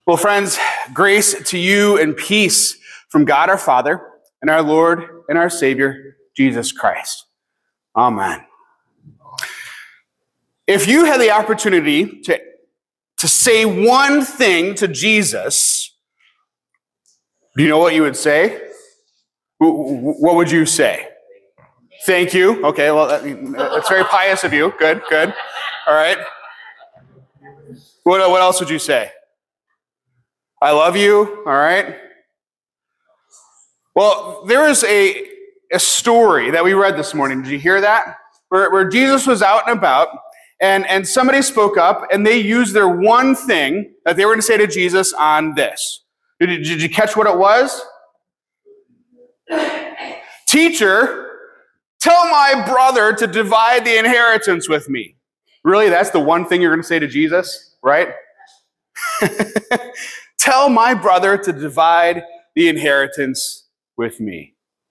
Well, friends, grace to you and peace from God our Father and our Lord and our Savior, Jesus Christ. Amen. If you had the opportunity to say one thing to Jesus, do you know what you would say? What would you say? Thank you. Okay, well, that's very pious of you. Good. All right. What else would you say? I love you. All right. Well, there is a story that we read this morning. Did you hear that? Where Jesus was out and about, and somebody spoke up, and they used their one thing that they were going to say to Jesus on this. Did you catch what it was? Teacher, tell my brother to divide the inheritance with me. Really, that's the one thing you're going to say to Jesus, right? Tell my brother to divide the inheritance with me.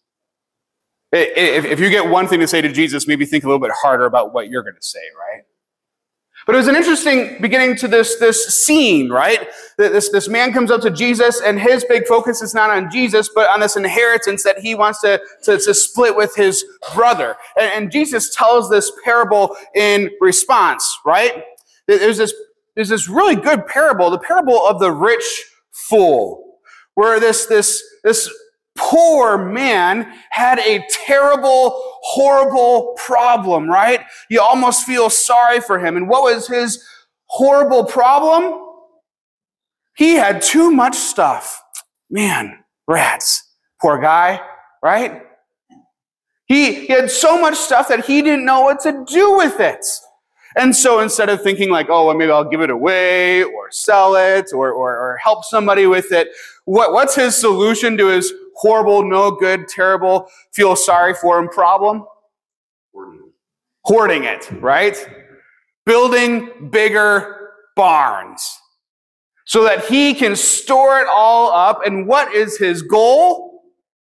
If you get one thing to say to Jesus, maybe think a little bit harder about what you're going to say, right? But it was an interesting beginning to this scene, right? This man comes up to Jesus, and his big focus is not on Jesus, but on this inheritance that he wants to split with his brother. And Jesus tells this parable in response, right? There's this really good parable, the parable of the rich fool, where this poor man had a terrible, horrible problem, right? You almost feel sorry for him. And what was his horrible problem? He had too much stuff. Man, rats. Poor guy, right? He had so much stuff that he didn't know what to do with it. And so instead of thinking like, oh, well, maybe I'll give it away or sell it or help somebody with it, what's his solution to his horrible, no good, terrible, feel sorry for him problem? Hoarding it, right? Building bigger barns so that he can store it all up. And what is his goal?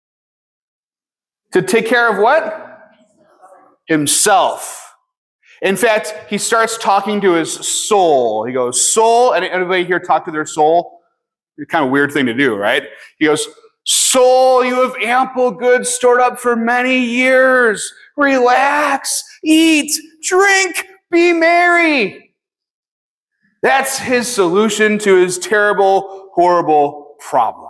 To take care of what? Himself. In fact, he starts talking to his soul. He goes, soul, and anybody here talk to their soul? It's kind of a weird thing to do, right? He goes, soul, you have ample goods stored up for many years. Relax, eat, drink, be merry. That's his solution to his terrible, horrible problem.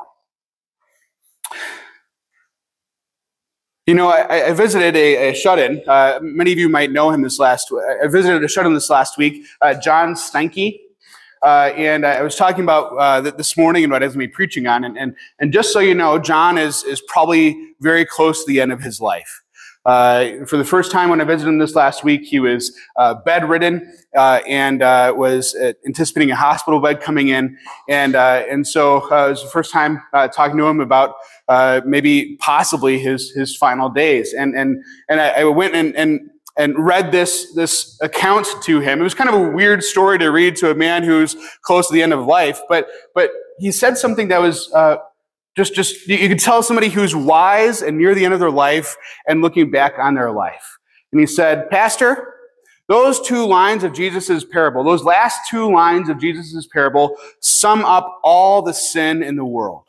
You know, I visited a shut-in. Many of you might know him I visited a shut-in this last week, John Steinke. And I was talking about this morning and what I was going to be preaching on. And just so you know, John is probably very close to the end of his life. For the first time when I visited him this last week, he was bedridden and was anticipating a hospital bed coming in. And so it was the first time talking to him about maybe possibly his final days. And I went and read this account to him. It was kind of a weird story to read to a man who's close to the end of life, but he said something that was just you could tell somebody who's wise and near the end of their life and looking back on their life. And he said, Pastor, those two lines of Jesus' parable, those last two lines of Jesus' parable sum up all the sin in the world.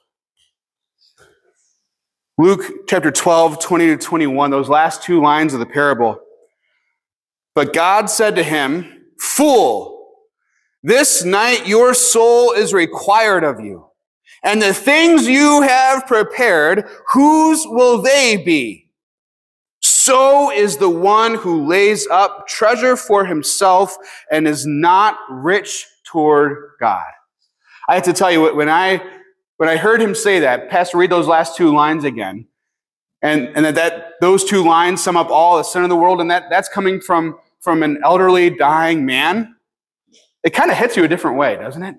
Luke chapter 12, 20 to 21, those last two lines of the parable. But God said to him, fool, this night your soul is required of you. And the things you have prepared, whose will they be? So is the one who lays up treasure for himself and is not rich toward God. I have to tell you, when I heard him say that, Pastor, read those last two lines again, and that those two lines sum up all the sin of the world, and that's coming from an elderly, dying man, it kind of hits you a different way, doesn't it?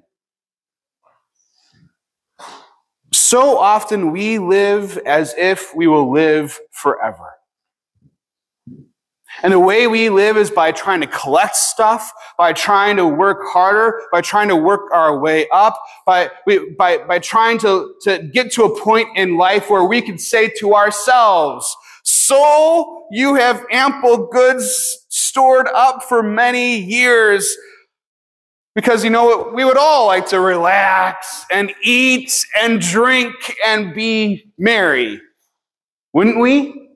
So often we live as if we will live forever. And the way we live is by trying to collect stuff, by trying to work harder, by trying to work our way up, by trying to get to a point in life where we can say to ourselves, soul, you have ample goods stored up for many years. Because you know what? We would all like to relax and eat and drink and be merry, wouldn't we?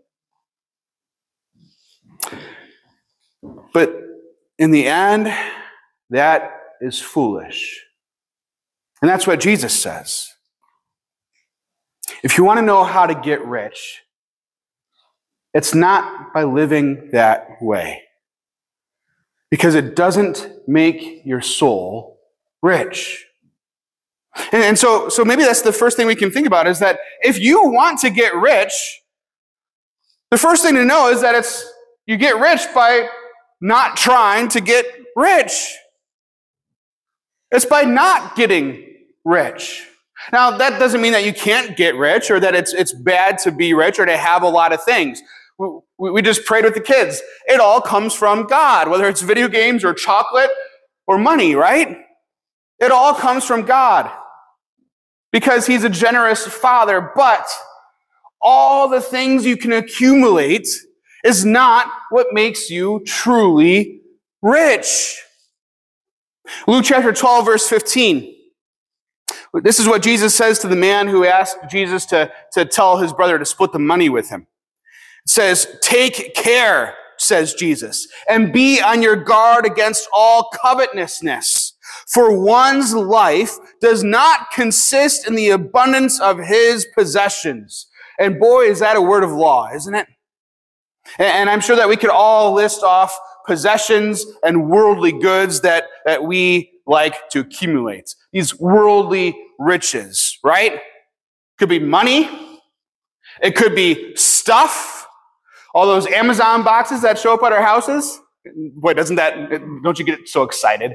But in the end, that is foolish. And that's what Jesus says. If you want to know how to get rich, it's not by living that way. Because it doesn't make your soul rich. And so maybe that's the first thing we can think about, is that if you want to get rich, the first thing to know is that you get rich by not trying to get rich. It's by not getting rich. Now, that doesn't mean that you can't get rich or that it's bad to be rich or to have a lot of things. We just prayed with the kids. It all comes from God, whether it's video games or chocolate or money, right? It all comes from God because He's a generous Father. But all the things you can accumulate is not what makes you truly rich. Luke chapter 12, verse 15. This is what Jesus says to the man who asked Jesus to tell his brother to split the money with him. It says, "Take care," says Jesus, "and be on your guard against all covetousness. For one's life does not consist in the abundance of his possessions." And boy, is that a word of law, isn't it? And I'm sure that we could all list off possessions and worldly goods that we like to accumulate. These worldly riches, right? It could be money. It could be stuff. All those Amazon boxes that show up at our houses. Boy, don't you get so excited?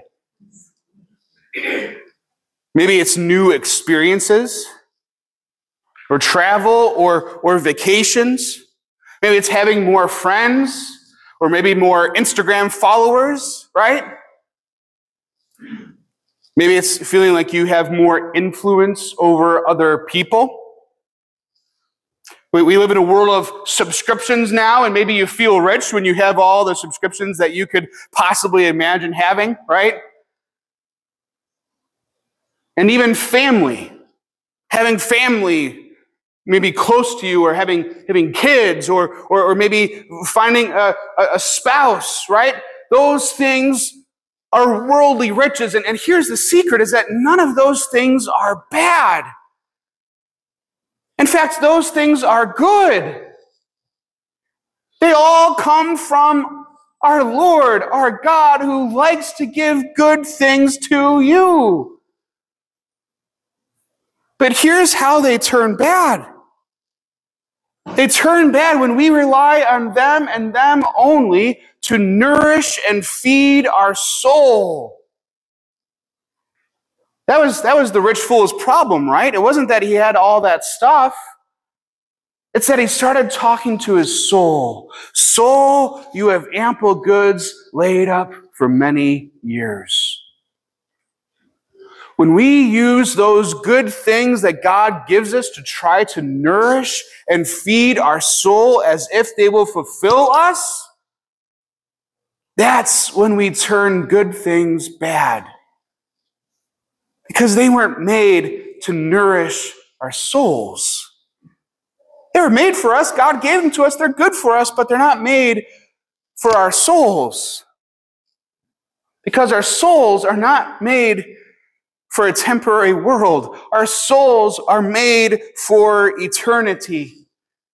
Maybe it's new experiences or travel or vacations. Maybe it's having more friends or maybe more Instagram followers, right? Maybe it's feeling like you have more influence over other people. We live in a world of subscriptions now, and maybe you feel rich when you have all the subscriptions that you could possibly imagine having, right? And even family. Having family maybe close to you, or having kids, or maybe finding a spouse, right? Those things are worldly riches. And here's the secret, is that none of those things are bad. In fact, those things are good. They all come from our Lord, our God, who likes to give good things to you. But here's how they turn bad. They turn bad when we rely on them and them only to nourish and feed our soul. That was the rich fool's problem, right? It wasn't that he had all that stuff. It's that he started talking to his soul. "Soul, you have ample goods laid up for many years." When we use those good things that God gives us to try to nourish and feed our soul as if they will fulfill us, that's when we turn good things bad. Because they weren't made to nourish our souls. They were made for us. God gave them to us. They're good for us, but they're not made for our souls. Because our souls are not made for a temporary world. Our souls are made for eternity.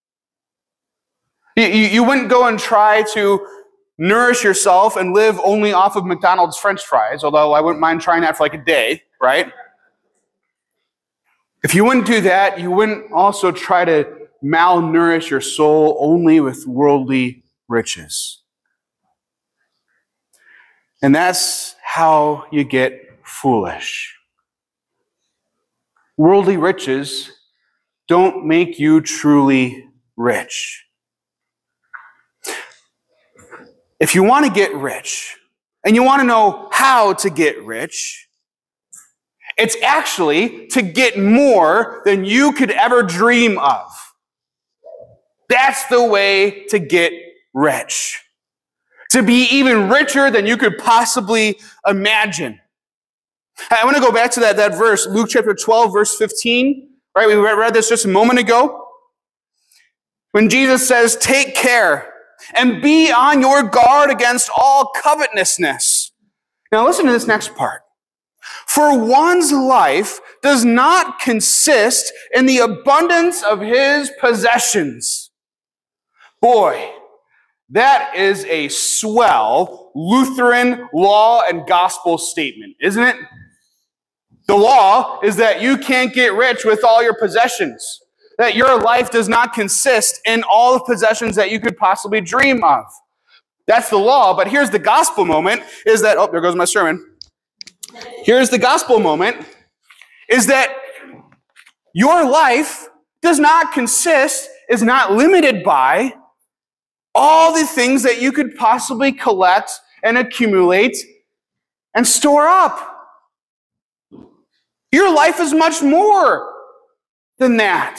You wouldn't go and try to nourish yourself and live only off of McDonald's French fries, although I wouldn't mind trying that for like a day, right? If you wouldn't do that, you wouldn't also try to malnourish your soul only with worldly riches. And that's how you get foolish. Worldly riches don't make you truly rich. If you want to get rich, and you want to know how to get rich, it's actually to get more than you could ever dream of. That's the way to get rich. To be even richer than you could possibly imagine. I want to go back to that verse, Luke chapter 12, verse 15. Right, we read this just a moment ago. When Jesus says, take care and be on your guard against all covetousness. Now listen to this next part. For one's life does not consist in the abundance of his possessions. Boy, that is a swell Lutheran law and gospel statement, isn't it? The law is that you can't get rich with all your possessions, that your life does not consist in all the possessions that you could possibly dream of. That's the law, but here's the gospel moment, is that, oh, there goes my sermon. Here's the gospel moment, is that your life does not consist, is not limited by all the things that you could possibly collect and accumulate and store up. Your life is much more than that.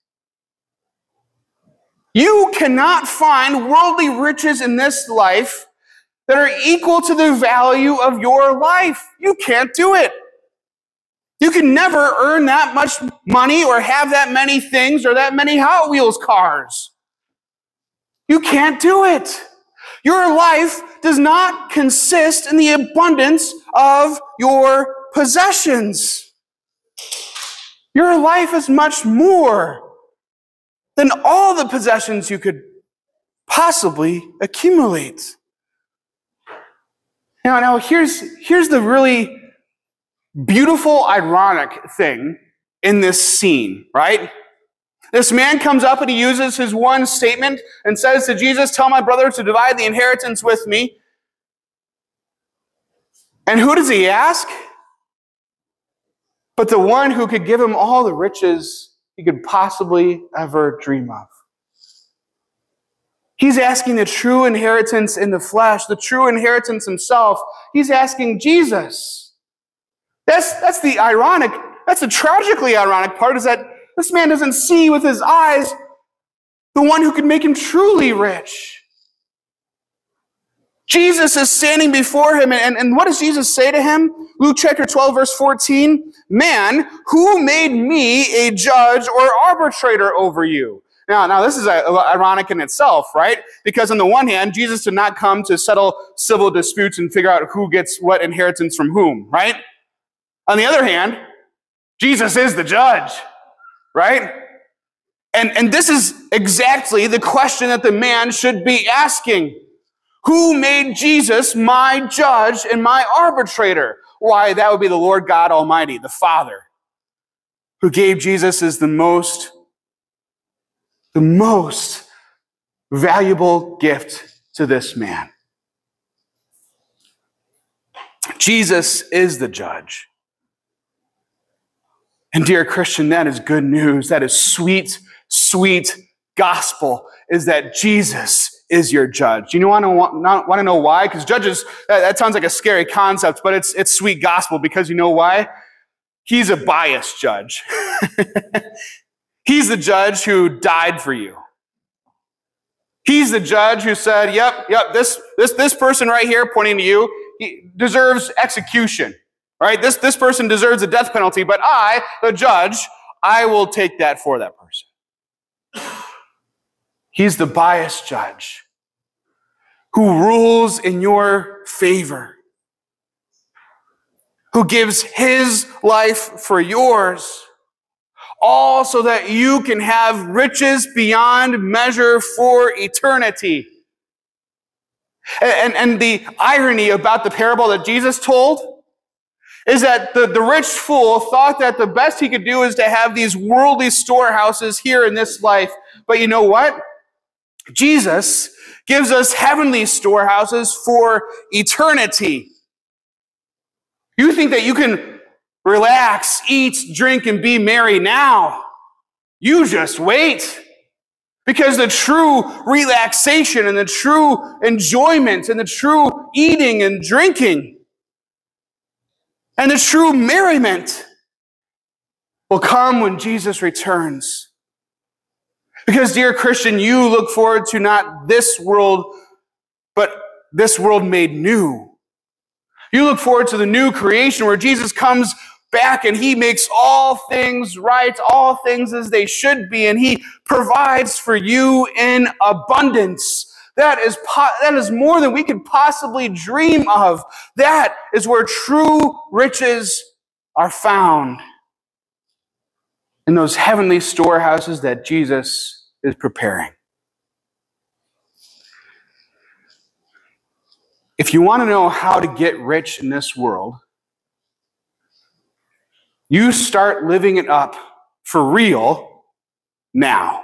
You cannot find worldly riches in this life that are equal to the value of your life. You can't do it. You can never earn that much money or have that many things or that many Hot Wheels cars. You can't do it. Your life does not consist in the abundance of your possessions. Your life is much more than all the possessions you could possibly accumulate. Now here's the really beautiful, ironic thing in this scene, right? This man comes up and he uses his one statement and says to Jesus, tell my brother to divide the inheritance with me. And who does he ask? But the one who could give him all the riches he could possibly ever dream of. He's asking the true inheritance in the flesh, the true inheritance himself. He's asking Jesus. That's the tragically ironic part, is that this man doesn't see with his eyes the one who could make him truly rich. Jesus is standing before him, and what does Jesus say to him? Luke chapter 12, verse 14, man, who made me a judge or arbitrator over you? Now this is ironic in itself, right? Because on the one hand, Jesus did not come to settle civil disputes and figure out who gets what inheritance from whom, right? On the other hand, Jesus is the judge, right? And this is exactly the question that the man should be asking. Who made Jesus my judge and my arbitrator? Why, that would be the Lord God Almighty, the Father, who gave Jesus as the most valuable gift to this man. Jesus is the judge. And dear Christian, that is good news. That is sweet, sweet gospel, is that Jesus is your judge. You want to know why? Because judges, that sounds like a scary concept, but it's sweet gospel, because you know why? He's a biased judge. He's the judge who died for you. He's the judge who said, yep, this person right here, pointing to you, he deserves execution. Right? This person deserves a death penalty, but I, the judge, I will take that for that person. He's the biased judge who rules in your favor, who gives his life for yours, all so that you can have riches beyond measure for eternity. And the irony about the parable that Jesus told is that the rich fool thought that the best he could do is to have these worldly storehouses here in this life. But you know what? Jesus gives us heavenly storehouses for eternity. You think that you can relax, eat, drink, and be merry now. You just wait. Because the true relaxation and the true enjoyment and the true eating and drinking and the true merriment will come when Jesus returns. Because, dear Christian, you look forward to not this world, but this world made new. You look forward to the new creation where Jesus comes back and he makes all things right, all things as they should be, and he provides for you in abundance. That is more than we could possibly dream of. That is where true riches are found, in those heavenly storehouses that Jesus is preparing. If you want to know how to get rich in this world, you start living it up for real now.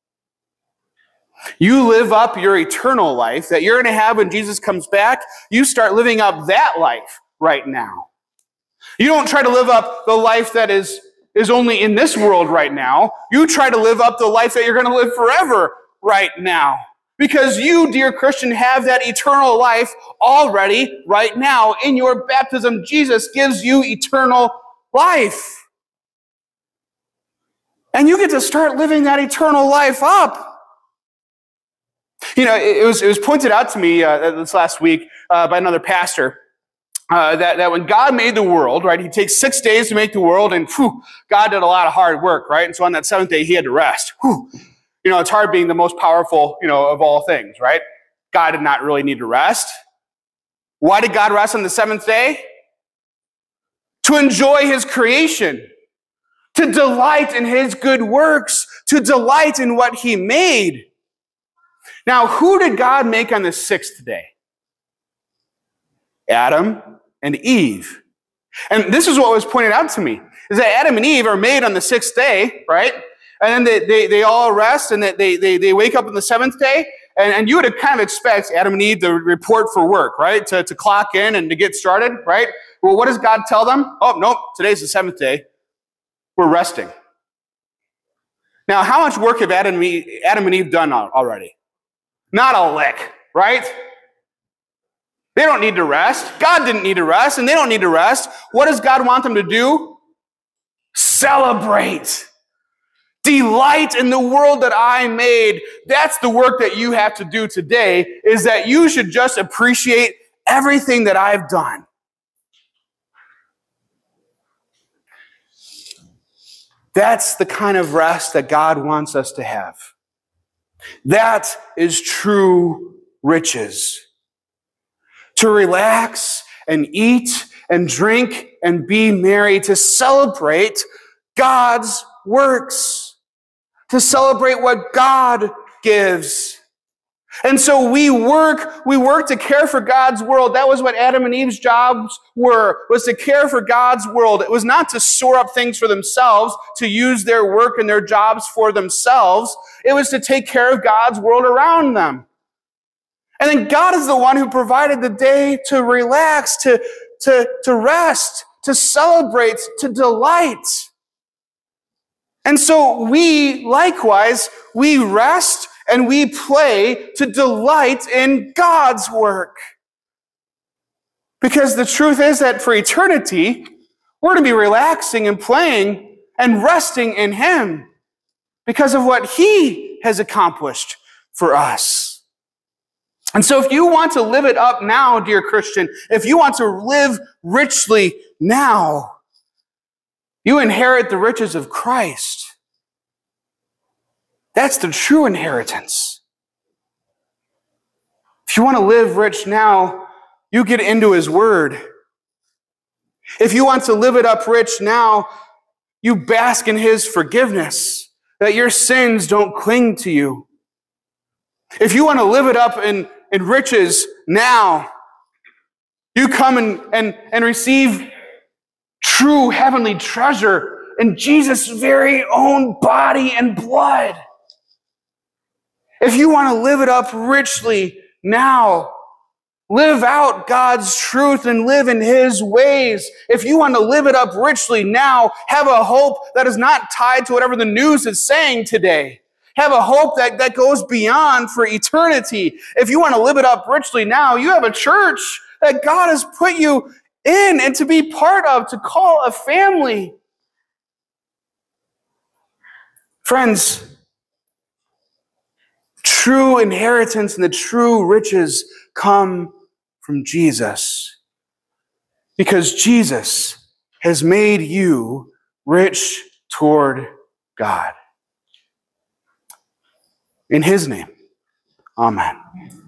You live up your eternal life that you're going to have when Jesus comes back. You start living up that life right now. You don't try to live up the life that is only in this world right now. You try to live up the life that you're going to live forever right now. Because you, dear Christian, have that eternal life already right now. In your baptism, Jesus gives you eternal life. And you get to start living that eternal life up. You know, it was pointed out to me this last week by another pastor that when God made the world, right, he takes 6 days to make the world, and God did a lot of hard work, right? And so on that seventh day, he had to rest. You know, it's hard being the most powerful, of all things, right? God did not really need to rest. Why did God rest on the seventh day? To enjoy his creation, to delight in his good works, to delight in what he made. Now, who did God make on the sixth day? Adam and Eve. And this is what was pointed out to me, is that Adam and Eve are made on the sixth day, right? And then they all rest, and they wake up on the seventh day, and you would kind of expect Adam and Eve to report for work, right? To clock in and to get started, right? Well, what does God tell them? Oh, nope, today's the seventh day. We're resting. Now, how much work have Adam and Eve done already? Not a lick, right? They don't need to rest. God didn't need to rest, and they don't need to rest. What does God want them to do? Celebrate. Delight in the world that I made. That's the work that you have to do today, is that you should just appreciate everything that I've done. That's the kind of rest that God wants us to have. That is true riches. To relax and eat and drink and be merry, to celebrate God's works, to celebrate what God gives. And so we work to care for God's world. That was what Adam and Eve's jobs were, was to care for God's world. It was not to store up things for themselves, to use their work and their jobs for themselves. It was to take care of God's world around them. And then God is the one who provided the day to relax, to rest, to celebrate, to delight. And so we, likewise, we rest and we play to delight in God's work. Because the truth is that for eternity, we're to be relaxing and playing and resting in Him because of what He has accomplished for us. And so if you want to live it up now, dear Christian, if you want to live richly now, you inherit the riches of Christ. That's the true inheritance. If you want to live rich now, you get into His Word. If you want to live it up rich now, you bask in His forgiveness, that your sins don't cling to you. If you want to live it up in riches now, you come and receive true heavenly treasure in Jesus' very own body and blood. If you want to live it up richly now, live out God's truth and live in His ways. If you want to live it up richly now, have a hope that is not tied to whatever the news is saying today. Have a hope that goes beyond for eternity. If you want to live it up richly now, you have a church that God has put you in and to be part of, to call a family. Friends, true inheritance and the true riches come from Jesus. because Jesus has made you rich toward God. In his name, amen.